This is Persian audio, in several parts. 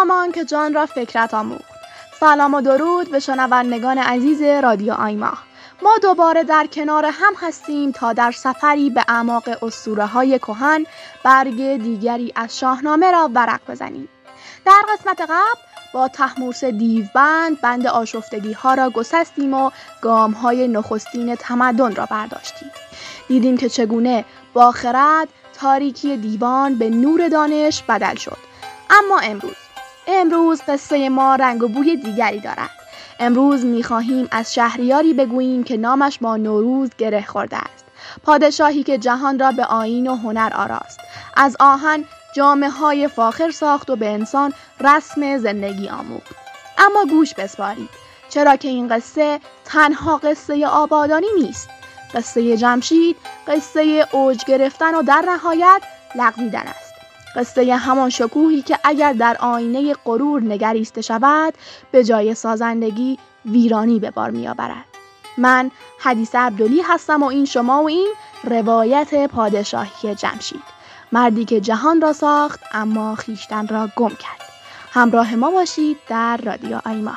زمان که جان را فکرت آموخت. سلام و درود به شنوندگان عزیز رادیو آیما. ما دوباره در کنار هم هستیم تا در سفری به اعماق اسطوره‌های کهن برگ دیگری از شاهنامه را ورق بزنیم. در قسمت قبل با طهمورث دیوبند بند آشفتگی‌ها را گسستیم و گام‌های نخستین تمدن را برداشتیم. دیدیم که چگونه با خرد تاریکی دیوان به نور دانش بدل شد. اما امروز قصه ما رنگ و بوی دیگری دارد. امروز می‌خواهیم از شهریاری بگوییم که نامش با نوروز گره خورده است. پادشاهی که جهان را به آیین و هنر آراست. از آهن جامه‌های فاخر ساخت و به انسان رسم زندگی آموخت. اما گوش بسپارید، چرا که این قصه تنها قصه آبادانی نیست. قصه جمشید، قصه اوج گرفتن و در نهایت لغزیدن است. قصه همان شکوهی که اگر در آینه غرور نگریسته شود، به جای سازندگی ویرانی به بار می‌آورد. من حدیث عبدلی هستم و این شما و این روایت پادشاهی جمشید. مردی که جهان را ساخت اما خویشتن را گم کرد. همراه ما باشید در رادیو آیما.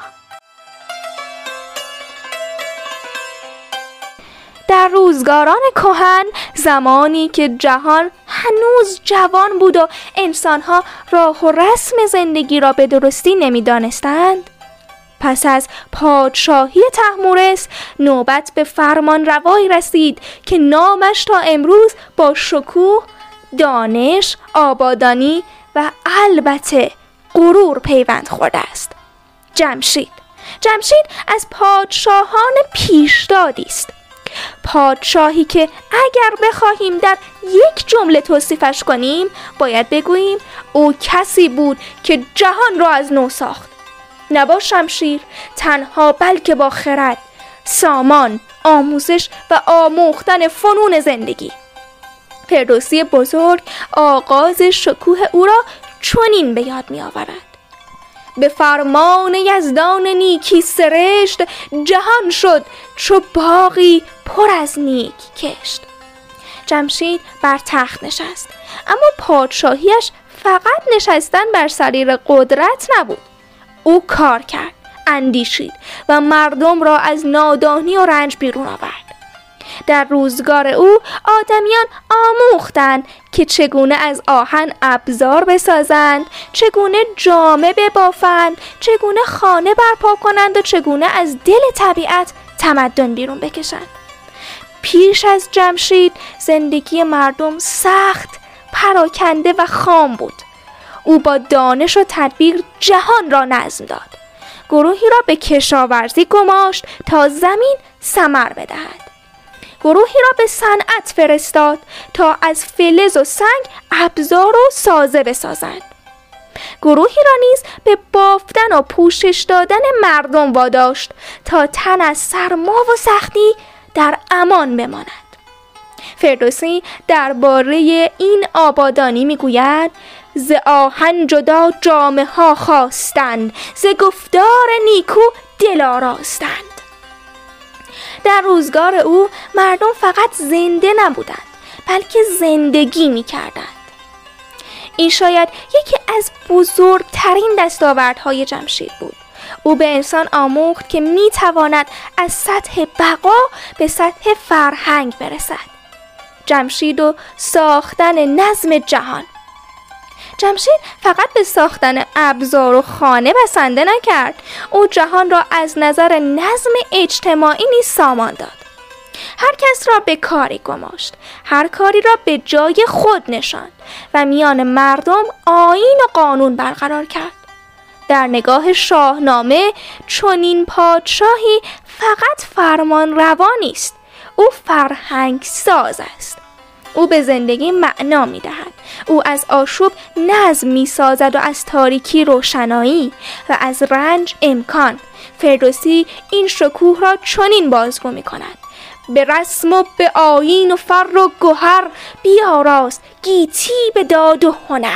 در روزگاران کهن، زمانی که جهان هنوز جوان بود و انسانها راه و رسم زندگی را به درستی نمی‌دانستند، پس از پادشاهی طهمورث نوبت به فرمان روایی رسید که نامش تا امروز با شکوه، دانش، آبادانی و البته غرور پیوند خورده است. جمشید از پادشاهان پیشدادی است. پادشاهی که اگر بخواهیم در یک جمله توصیفش کنیم، باید بگوییم او کسی بود که جهان را از نو ساخت. نه با شمشیر تنها، بلکه با خرد، سامان، آموزش و آموختن فنون زندگی. فردوسی بزرگ آغاز شکوه او را چنین به یاد می آورد: به فرمان یزدان نیکی سرشت، جهان شد چو باغی پر از نیک کشت. جمشید بر تخت نشست، اما پادشاهیش فقط نشستن بر سریر قدرت نبود. او کار کرد، اندیشید و مردم را از نادانی و رنج بیرون آورد. در روزگار او آدمیان آموختند که چگونه از آهن ابزار بسازند، چگونه جامه ببافند، چگونه خانه برپا کنند و چگونه از دل طبیعت تمدن بیرون بکشند. پیش از جمشید زندگی مردم سخت، پراکنده و خام بود. او با دانش و تدبیر جهان را نظم داد. گروهی را به کشاورزی گماشت تا زمین ثمر بدهد. گروهی را به صنعت فرستاد تا از فلز و سنگ ابزار و سازه بسازند. گروهی را نیز به بافتن و پوشش دادن مردم واداشت تا تن از سرما و سختی در امان بماند. فردوسی درباره این آبادانی میگوید: ز آهن جدا جامه ها خواستند، ز گفتار نیکو دل آراستند. در روزگار او مردم فقط زنده نبودند، بلکه زندگی می کردند. این شاید یکی از بزرگترین دستاوردهای جمشید بود. او به انسان آموخت که می تواند از سطح بقا به سطح فرهنگ برسد. جمشید و ساختن نظم جهان. جمشید فقط به ساختن ابزار و خانه بسنده نکرد، او جهان را از نظر نظم اجتماعی نیز سامان داد. هر کس را به کاری گماشت، هر کاری را به جای خود نشاند و میان مردم آیین و قانون برقرار کرد. در نگاه شاهنامه چنین پادشاهی فقط فرمان روا نیست، او فرهنگ ساز است. او به زندگی معنا می دهد. او از آشوب نظم می سازد و از تاریکی روشنایی و از رنج امکان. فردوسی این شکوه را چنین بازگو می کند: به رسم و به آیین و فر و گوهر، بیاراست گیتی به داد و هنر.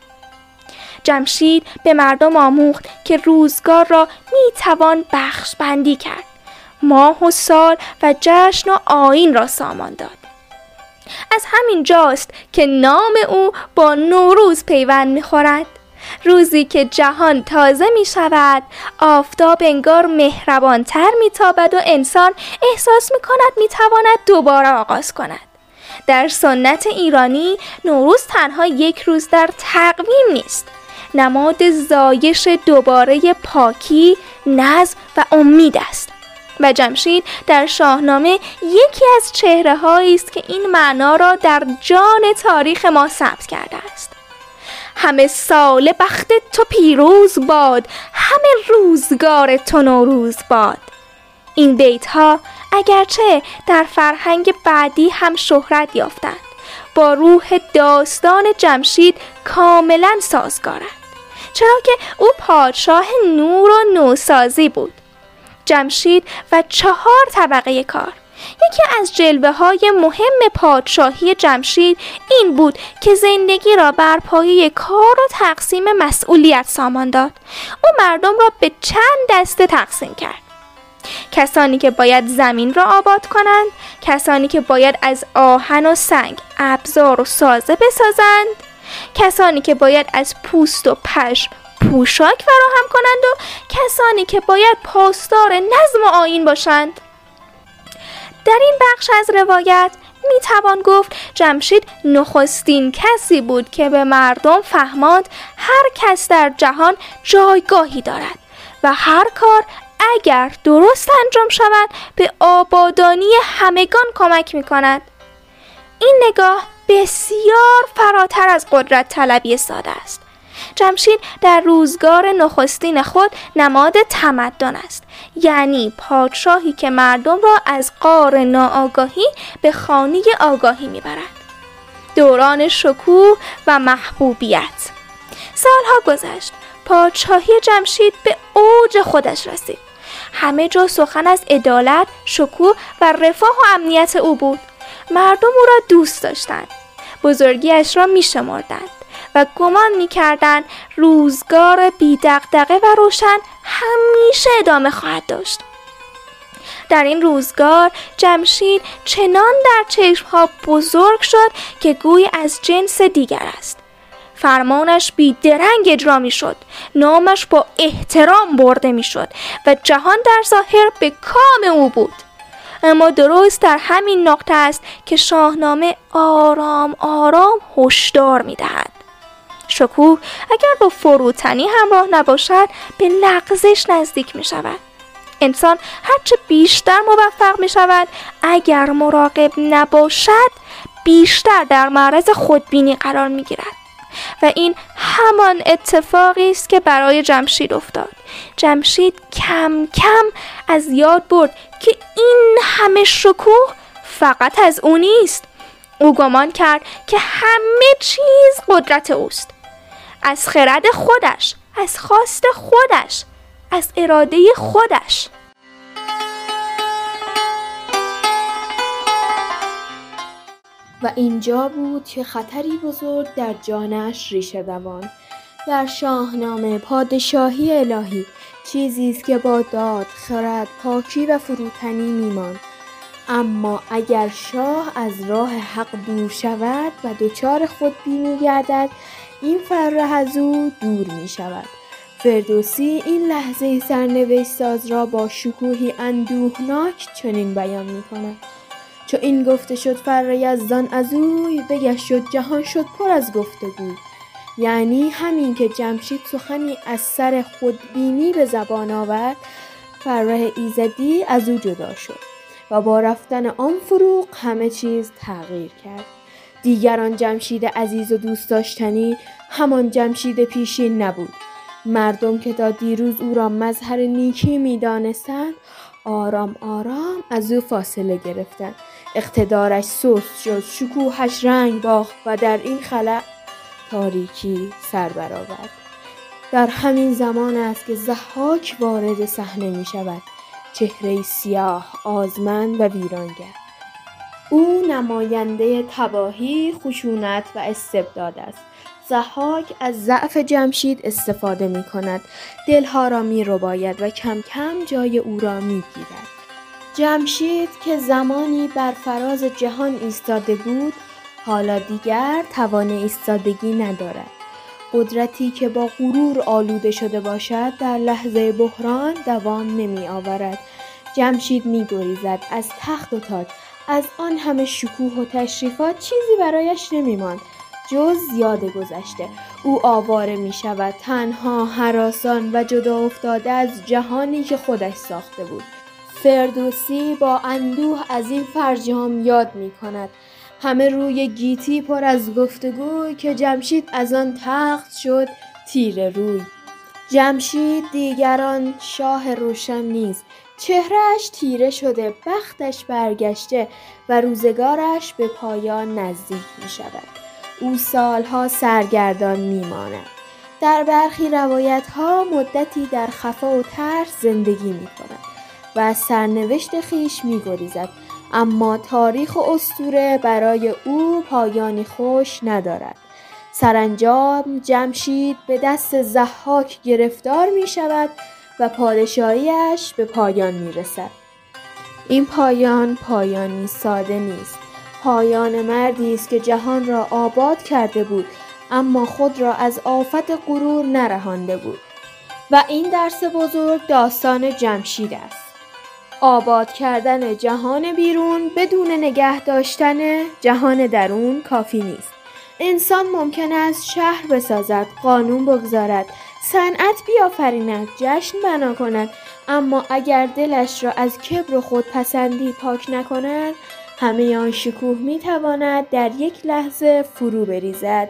جمشید به مردم آموخت که روزگار را می توان بخش بندی کرد، ماه و سال و جشن و آیین را سامان داد. از همین جاست که نام او با نوروز پیوند می‌خورد. روزی که جهان تازه می شود، آفتاب انگار مهربانتر می تابد و انسان احساس می کند می تواند دوباره آغاز کند. در سنت ایرانی نوروز تنها یک روز در تقویم نیست، نماد زایش دوباره پاکی، نظم و امید است. و جمشید در شاهنامه یکی از چهره‌هایی است که این معنا را در جان تاریخ ما ثبت کرده است. همه سال بخت تو پیروز باد، همه روزگار تو نوروز باد. این بیت‌ها اگرچه در فرهنگ بعدی هم شهرت یافتند، با روح داستان جمشید کاملا سازگارند، چرا که او پادشاه نور و نوسازی بود. جمشید و 4 طبقه کار. یکی از جلوه‌های مهم پادشاهی جمشید این بود که زندگی را بر پایه کار و تقسیم مسئولیت سامان داد. او مردم را به چند دسته تقسیم کرد: کسانی که باید زمین را آباد کنند، کسانی که باید از آهن و سنگ ابزار و سازه بسازند، کسانی که باید از پوست و پشم پوشاک فراهم کنند و کسانی که باید پاسدار نظم و آیین باشند. در این بخش از روایت می توان گفت جمشید نخستین کسی بود که به مردم فهماند هر کس در جهان جایگاهی دارد و هر کار اگر درست انجام شود به آبادانی همگان کمک می کند. این نگاه بسیار فراتر از قدرت طلبی ساده است. جمشید در روزگار نخستین خود نماد تمدن است، یعنی پادشاهی که مردم را از غار ناآگاهی به خانه آگاهی میبرد. دوران شکوه و محبوبیت. سالها گذشت، پادشاهی جمشید به اوج خودش رسید. همه جا سخن از عدالت، شکوه و رفاه و امنیت او بود. مردم او را دوست داشتند، بزرگیش را میشمردند و گمان می‌کردند روزگار بی دغدغه و روشن همیشه ادامه خواهد داشت. در این روزگار جمشید چنان در چشم‌ها بزرگ شد که گویی از جنس دیگر است. فرمانش بی‌درنگ اجرا می‌شد، نامش با احترام برده می‌شد و جهان در ظاهر به کام او بود. اما درست در همین نقطه است که شاهنامه آرام آرام هشدار می‌دهد. شکوه اگر با فروتنی همراه نباشد به لغزش نزدیک می شود. انسان هرچه بیشتر موفق می شود اگر مراقب نباشد بیشتر در معرض خودبینی قرار می گیرد. و این همان اتفاقی است که برای جمشید افتاد. جمشید کم کم از یاد برد که این همه شکوه فقط از او نیست. او گمان کرد که همه چیز قدرت اوست، از خرد خودش، از خواست خودش، از اراده خودش. و اینجا بود که خطری بزرگ در جانش ریشه دوان. در شاهنامه پادشاهی الهی چیزی است که با داد، خرد، پاکی و فروتنی میماند. اما اگر شاه از راه حق دور شود و دچار خودبینی گردد، این فره از او دور می شود. فردوسی این لحظه سرنوشت ساز را با شکوهی اندوهناک چنین بیان می کند: چو این گفته شد فره یزدان از اوی، بگشت شد جهان شد پر از گفتگو. یعنی همین که جمشید سخنی از سر خودبینی به زبان آورد، فره ایزدی از او جدا شد و با رفتن آن فروغ همه چیز تغییر کرد. دیگران جمشید عزیز و دوست داشتنی همان جمشید پیشین نبود. مردم که تا دیروز او را مظهر نیکی می دانستند آرام آرام از او فاصله گرفتند. اقتدارش سست شد، شکوهش رنگ باخت و در این خلأ تاریکی سر برآورد. در همین زمان است که ضحاک وارد صحنه می شود، چهره سیاه، آزمند و ویرانگر. او نماینده تباهی، خشونت و استبداد است. ضحاک از ضعف جمشید استفاده می کند، دلها را می رباید و کم کم جای او را می گیرد. جمشید که زمانی بر فراز جهان ایستاده بود، حالا دیگر توان ایستادگی ندارد. قدرتی که با غرور آلوده شده باشد در لحظه بحران دوام نمی آورد. جمشید می گریزد از تخت و تاج، از آن همه شکوه و تشریفات چیزی برایش نمی ماند جز یاد گذشته. او آواره می شود، تنها، هراسان و جدا افتاده از جهانی که خودش ساخته بود. فردوسی با اندوه از این فرجام یاد می کند. همه روی گیتی پر از گفتگوی که جمشید از آن تخت شد تیره روی. جمشید دیگران شاه روشن نیست، چهرهش تیره شده، بختش برگشته و روزگارش به پایان نزدیک می شود. او سالها سرگردان می ماند. در برخی روایت ها مدتی در خفا و ترس زندگی می کند و از سرنوشت خیش می گریزد. اما تاریخ و اسطوره برای او پایانی خوش ندارد. سرانجام جمشید به دست ضحاک گرفتار می شود و پادشاهیش به پایان می رسد. این پایان پایانی ساده نیست. پایان مردی است که جهان را آباد کرده بود اما خود را از آفت غرور نرهانده بود. و این درس بزرگ داستان جمشید است. آباد کردن جهان بیرون بدون نگه داشتن جهان درون کافی نیست. انسان ممکن است شهر بسازد، قانون بگذارد، صنعت بیافریند، جشن بنا کند، اما اگر دلش را از کبر و خودپسندی پاک نکند، همه آن شکوه میتواند در یک لحظه فرو بریزد.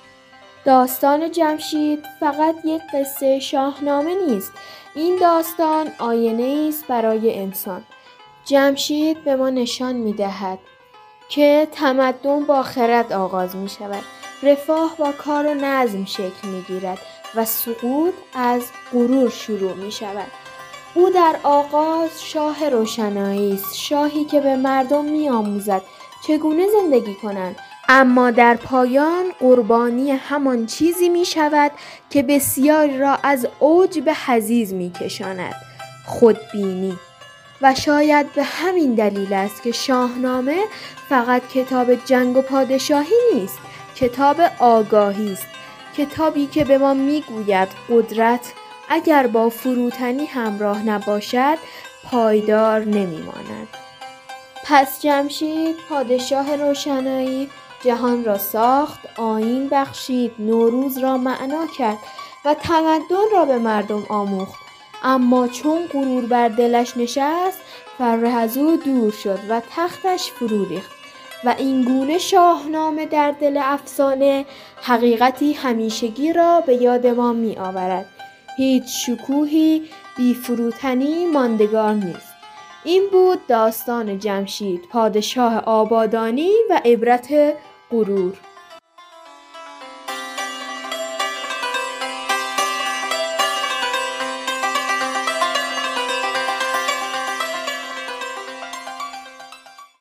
داستان جمشید فقط یک قصه شاهنامه نیست. این داستان آینه است برای انسان. جمشید به ما نشان می‌دهد که تمدن با خرد آغاز می‌شود، رفاه با کار و نظم شکل می‌گیرد و سقوط از غرور شروع می‌شود. او در آغاز شاه روشنایی است، شاهی که به مردم می‌آموزد چگونه زندگی کنند، اما در پایان قربانی همان چیزی می شود که بسیاری را از اوج به حضیض می کشاند، خودبینی. و شاید به همین دلیل است که شاهنامه فقط کتاب جنگ و پادشاهی نیست، کتاب آگاهی است، کتابی که به ما می گوید قدرت اگر با فروتنی همراه نباشد پایدار نمی ماند. پس جمشید پادشاه روشنایی جهان را ساخت، آیین بخشید، نوروز را معنا کرد و تمدن را به مردم آموخت. اما چون غرور بر دلش نشست، فر از او دور شد و تختش فرو ریخت. و این گونه شاهنامه در دل افسانه حقیقتی همیشگی را به یاد ما می آورد. هیچ شکوهی بی فروتنی ماندگار نیست. این بود داستان جمشید، پادشاه آبادانی و عبرت غرور.